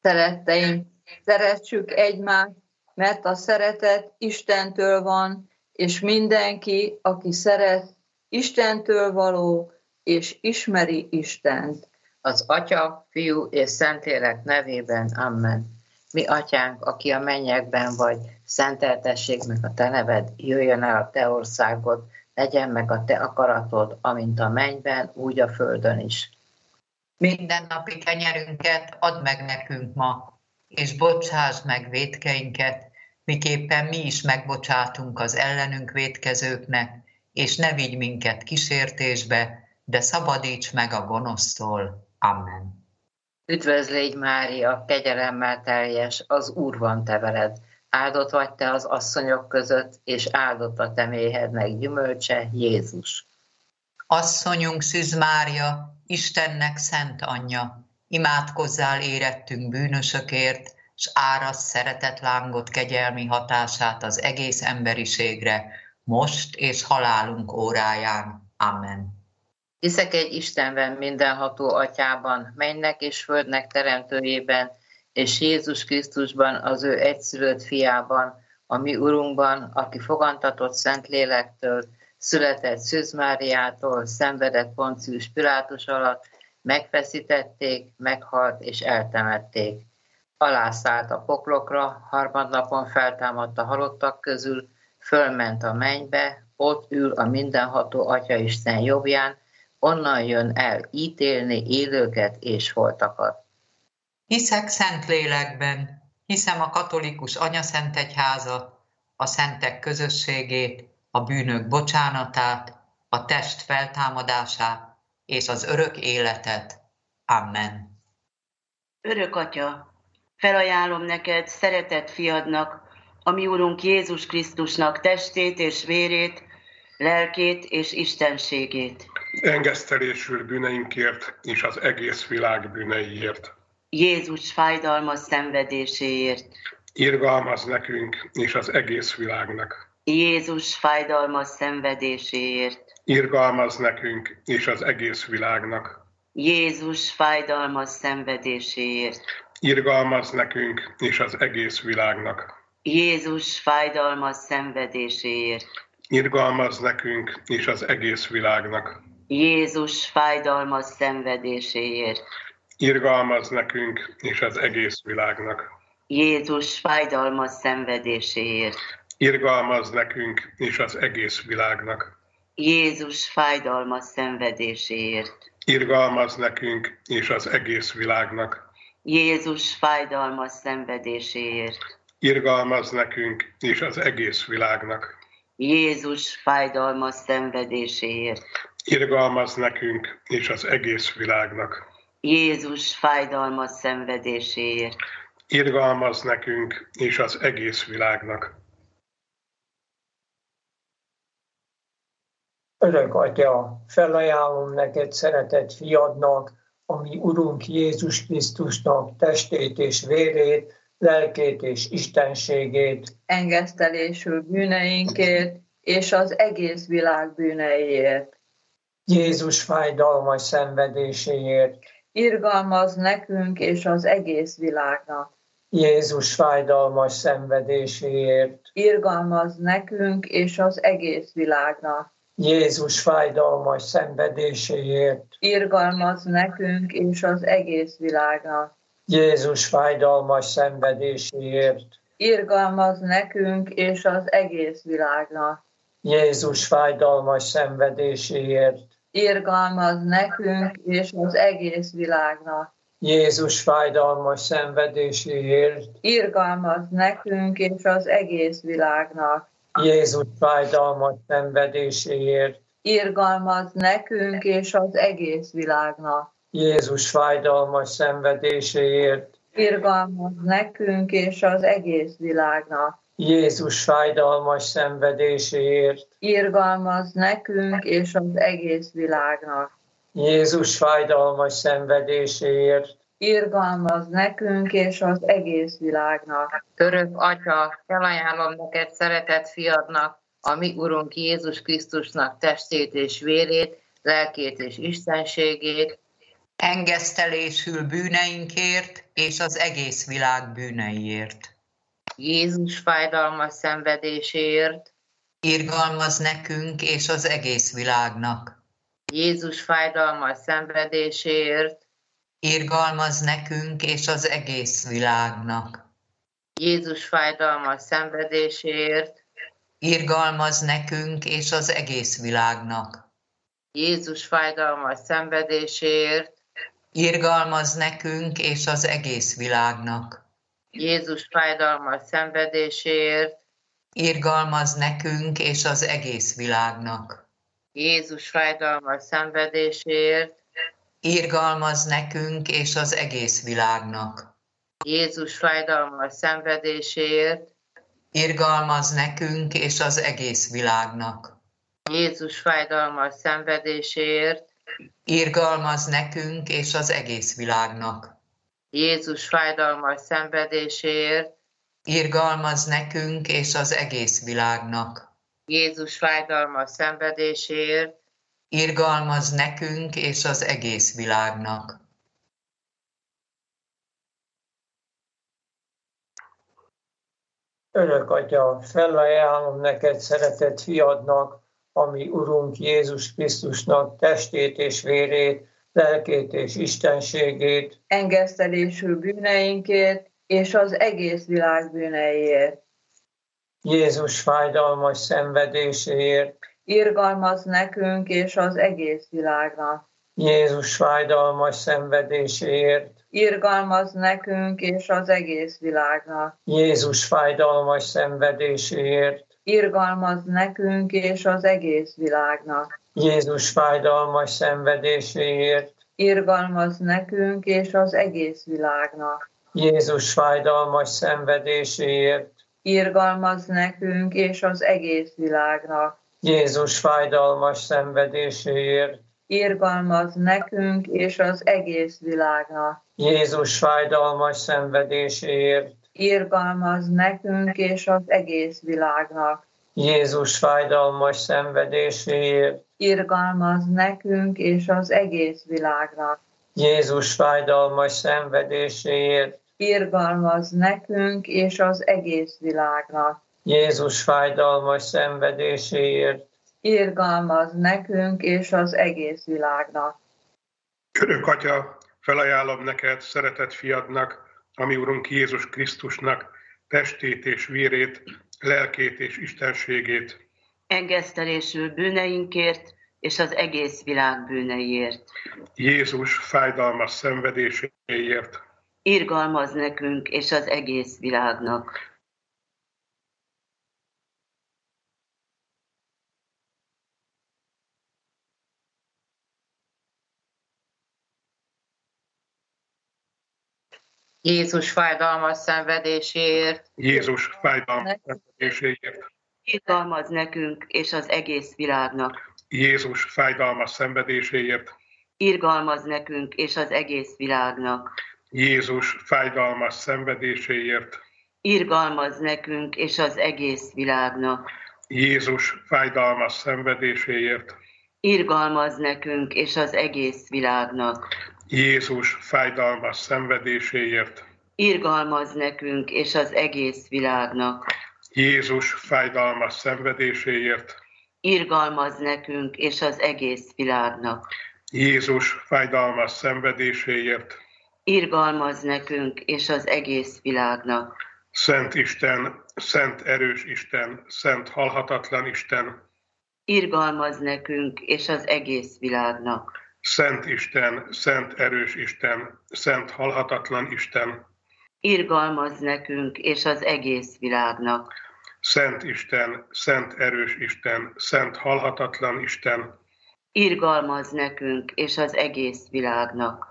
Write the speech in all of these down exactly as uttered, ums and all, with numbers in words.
Szeretteim, szeressük egymást, mert a szeretet Istentől van, és mindenki, aki szeret, Istentől való, és ismeri Istent. Az Atya, Fiú és Szentlélek nevében, amen. Mi Atyánk, aki a mennyekben vagy, szenteltessék meg a te neved, jöjjön el a te országod, legyen meg a te akaratod, amint a mennyben, úgy a földön is. Minden napi kenyerünket add meg nekünk ma, és bocsásd meg vétkeinket, miképpen mi is megbocsátunk az ellenünk vétkezőknek, és ne vigy minket kísértésbe, de szabadíts meg a gonosztól. Amen. Üdvözlégy Mária, kegyelemmel teljes, az Úr van te veled. Áldott vagy te az asszonyok között, és áldott a te méhednek gyümölcse, Jézus. Asszonyunk Szűz Mária, Istennek szent anyja, imádkozzál érettünk bűnösökért, s árasd szeretetlángot kegyelmi hatását az egész emberiségre, most és halálunk óráján. Amen. Hiszek egy Istenben, mindenható Atyában, mennek és földnek teremtőjében, és Jézus Krisztusban, az ő egyszülött fiában, a mi Urunkban, aki fogantatott Szentlélektől, született Szűz Máriától, szenvedett Poncius Pilátus alatt, megfeszítették, meghalt és eltemették. Alászállt a poklokra, harmadnapon feltámadt a halottak közül, fölment a mennybe, ott ül a mindenható Atyaisten jobbján, onnan jön el ítélni élőket és holtakat. Hiszek Szentlélekben, hiszem a katolikus anyaszentegyházat, a szentek közösségét, a bűnök bocsánatát, a test feltámadását és az örök életet. Amen. Örök Atya, felajánlom neked szeretett fiadnak, a mi Urunk Jézus Krisztusnak testét és vérét, lelkét és istenségét. Engesztelésül bűneinkért és az egész világ bűneiért. Jézus fájdalmas szenvedéséért. Irgalmaz nekünk és az egész világnak. Jézus fájdalmas szenvedéséért. Irgalmaz nekünk és az egész világnak. Jézus fájdalmas szenvedéséért. Irgalmaz nekünk és az egész világnak. Jézus fájdalmas szenvedéséért. Irgalmaz nekünk és az egész világnak. Jézus fájdalmas szenvedéséért. Irgalmaz nekünk és az egész világnak. Jézus fájdalmas szenvedéséért. Irgalmaz nekünk és az egész világnak. Jézus fájdalmas szenvedéséért. Irgalmaz nekünk és az egész világnak. Jézus fájdalmas szenvedéséért. Irgalmaz nekünk és az egész világnak. Jézus fájdalmas szenvedéséért. Irgalmaz nekünk és az egész világnak. Jézus fájdalmas szenvedéséért. Irgalmaz nekünk és az egész világnak. Örök Atya, felajánlom neked szeretett fiadnak, a mi Urunk Jézus Krisztusnak testét és vérét, lelkét és istenségét. Engesztelésül bűneinkért, és az egész világ bűneiért. Jézus fájdalmas szenvedéséért. Irgalmaz nekünk és az egész világnak. Jézus fájdalmas szenvedéséért. Irgalmaz nekünk és az egész világnak. Jézus fájdalmas szenvedéséért. Irgalmaz nekünk és az egész világnak. Jézus fájdalmas szenvedéséért. Irgalmaz nekünk és az egész világnak. Jézus fájdalmas szenvedéséért. Irgalmaz nekünk és az egész világnak. Jézus fájdalmas szenvedéséért. Irgalmaz nekünk és az egész világnak. Jézus fájdalmas szenvedéséért. Irgalmaz nekünk és az egész világnak. Jézus fájdalmas szenvedéséért. Irgalmaz nekünk és az egész világnak. Jézus fájdalmas szenvedéséért. Irgalmaz nekünk és az egész világnak. Jézus fájdalmas szenvedéséért. Irgalmaz nekünk és az egész világnak. Örök Atya, felajánlom neked szeretett fiadnak, a mi Urunk Jézus Krisztusnak testét és vérét, lelkét és istenségét, engesztelésül bűneinkért és az egész világ bűneiért. Jézus fájdalmas szenvedéséért, Irgalmaz nekünk és az egész világnak. Jézus fájdalmas szenvedéséért, Irgalmaz nekünk és az egész világnak. Jézus fájdalmas szenvedéséért, Irgalmaz nekünk és az egész világnak. Jézus fájdalmas szenvedéséért, Irgalmaz nekünk és az egész világnak. Jézus fájdalmas szenvedéséért, Irgalmaz nekünk és az egész világnak. Jézus fájdalmas szenvedéséért, Irgalmaz nekünk és az egész világnak. Jézus fájdalmas szenvedéséért, Irgalmaz nekünk és az egész világnak. Jézus fájdalmas szenvedéséért, Irgalmaz nekünk és az egész világnak. Jézus fájdalmas szenvedéséért, Irgalmaz nekünk és az egész világnak. Jézus fájdalmas szenvedéséért, Irgalmaz nekünk és az egész világnak. Örök Atya, felajánlom neked szeretett fiadnak, ami Urunk Jézus Krisztusnak testét és vérét, lelkét és istenségét, engesztelésül bűneinkért és az egész világ bűneiért. Jézus fájdalmas szenvedéséért, Irgalmaz nekünk és az egész világnak. Jézus fájdalmas szenvedéséért, Irgalmaz nekünk és az egész világnak. Jézus fájdalmas szenvedéséért, Irgalmaz nekünk és az egész világnak. Jézus fájdalmas szenvedéséért, Irgalmaz nekünk és az egész világnak. Jézus fájdalmas szenvedéséért, Irgalmaz nekünk és az egész világnak. Jézus fájdalmas szenvedéséért, Irgalmaz nekünk és az egész világnak. Jézus fájdalmas szenvedéséért, Irgalmaz nekünk és az egész világnak. Jézus fájdalmas szenvedéséért, Irgalmaz nekünk és az egész világnak. Jézus fájdalmas szenvedéséért, Irgalmaz nekünk és az egész világnak. Jézus fájdalmas szenvedéséért, Irgalmaz nekünk és az egész világnak. Örök Atya, felajánlom neked szeretett fiadnak, ami Urunk Jézus Krisztusnak testét és vérét, lelkét és istenségét. Engesztelésül bűneinkért és az egész világ bűneiért. Jézus fájdalmas szenvedéséért. Irgalmaz nekünk és az egész világnak. Jézus fájdalmas szenvedéséért, Jézus fájdalmas szenvedéséért. Irgalmaz nekünk és az egész világnak. Jézus fájdalmas szenvedéséért. Irgalmaz nekünk és az egész világnak. Jézus fájdalmas szenvedéséért. Irgalmaz nekünk és az egész világnak. Jézus fájdalmas szenvedéséért. Irgalmaz nekünk és az egész világnak. Jézus fájdalmas szenvedéséért. Irgalmaz nekünk és az egész világnak. Jézus fájdalmas szenvedéséért. Irgalmaz nekünk és az egész világnak. Jézus fájdalmas szenvedéséért. Irgalmaz nekünk és az egész világnak. Szent Isten, szent erős Isten, szent halhatatlan Isten. Irgalmaz nekünk és az egész világnak. Szent Isten, szent erős Isten, szent halhatatlan Isten. Irgalmaz nekünk és az egész világnak. Szent Isten, szent erős Isten, szent halhatatlan Isten. Irgalmaz nekünk és az egész világnak.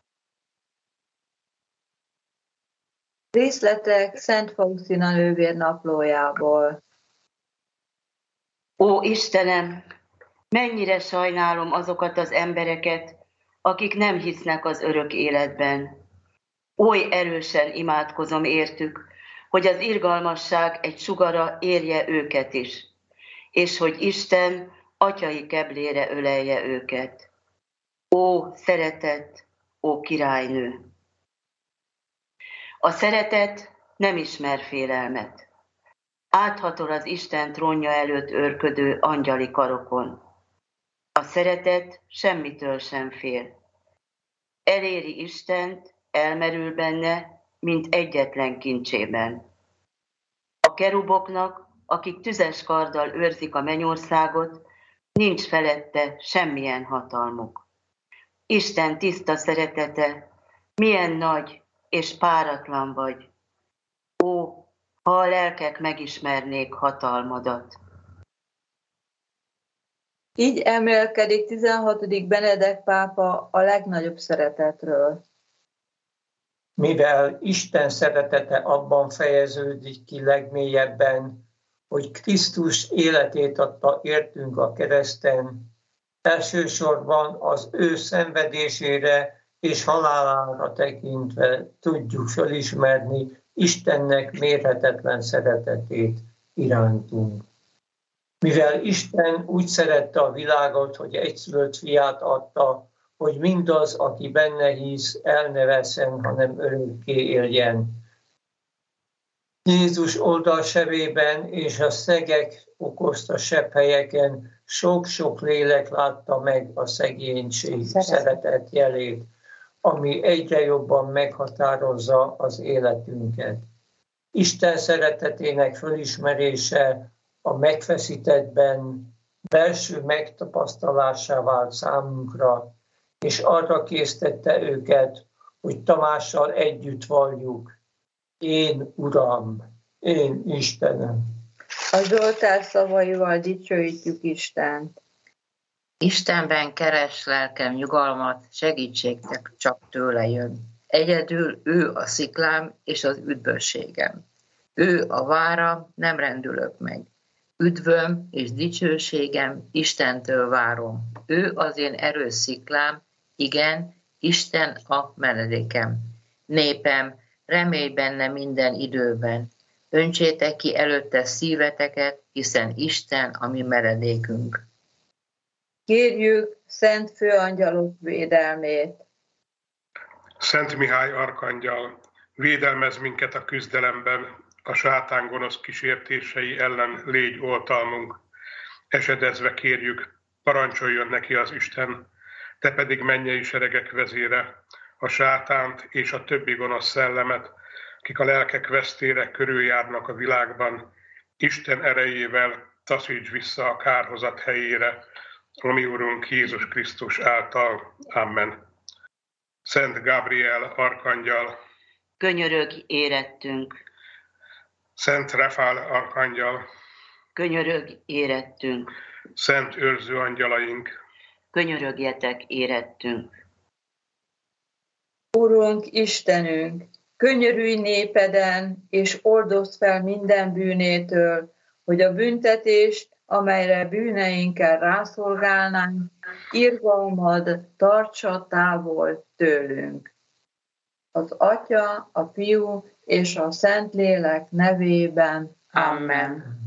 Részletek Szent Faustina nővér naplójából. Ó Istenem, mennyire sajnálom azokat az embereket, akik nem hisznek az örök életben. Oly erősen imádkozom értük, hogy az irgalmasság egy sugara érje őket is, és hogy Isten atyai keblére ölelje őket. Ó szeretett, ó királynő. A szeretet nem ismer félelmet. Áthatol az Isten trónja előtt őrködő angyali karokon. A szeretet semmitől sem fél. Eléri Istent, elmerül benne, mint egyetlen kincsében. A keruboknak, akik tüzes karddal őrzik a mennyországot, nincs felette semmilyen hatalmuk. Isten tiszta szeretete, milyen nagy és páratlan vagy. Ó, ha a lelkek megismernék hatalmadat. Így emelkedik tizenhatodik Benedek pápa a legnagyobb szeretetről. Mivel Isten szeretete abban fejeződik ki legmélyebben, hogy Krisztus életét adta értünk a kereszten, elsősorban az ő szenvedésére és halálára tekintve tudjuk felismerni Istennek mérhetetlen szeretetét irántunk. Mivel Isten úgy szerette a világot, hogy egyszülött fiát adta, hogy mindaz, aki benne hisz, el ne vesszen, hanem örökké éljen. Jézus oldalsebében és a szegek okozta sebhelyeken sok-sok lélek látta meg a szegénység szeretet jelét, ami egyre jobban meghatározza az életünket. Isten szeretetének fölismerése a megfeszítettben belső megtapasztalásá vált számunkra, és arra késztette őket, hogy Tamással együtt valljuk: én Uram, én Istenem. A Zsoltár szavaival dicsőítjük Istent. Istenben keres lelkem nyugalmat, segítségtek csak tőle jön. Egyedül ő a sziklám és az üdvösségem. Ő a váram, nem rendülök meg. Üdvöm és dicsőségem Istentől várom. Ő az én erős sziklám, igen, Isten a menedékem. Népem, remélj benne minden időben. Öntsétek ki előtte szíveteket, hiszen Isten a mi menedékünk. Kérjük Szent Főangyalok védelmét. Szent Mihály arkangyal, védelmez minket a küzdelemben, a sátán gonosz kísértései ellen légy oltalmunk. Esedezve kérjük, parancsoljon neki az Isten, te pedig mennyei seregek vezére, a sátánt és a többi gonosz szellemet, akik a lelkek vesztére körüljárnak a világban, Isten erejével taszíts vissza a kárhozat helyére, a mi Urunk Jézus Krisztus által. Amen. Szent Gabriel arkangyal, Könyörög érettünk, Szent Rafál arkangyal, könyörög érettünk, Szent őrző angyalaink, könyörögjetek érettünk. Urunk, Istenünk, könyörülj népeden, és oldozd fel minden bűnétől, hogy a büntetést, amelyre bűneinkkel rászolgálnánk, irgalmad tartsa távol tőlünk. Az Atya, a Fiú és a Szentlélek nevében. Amen.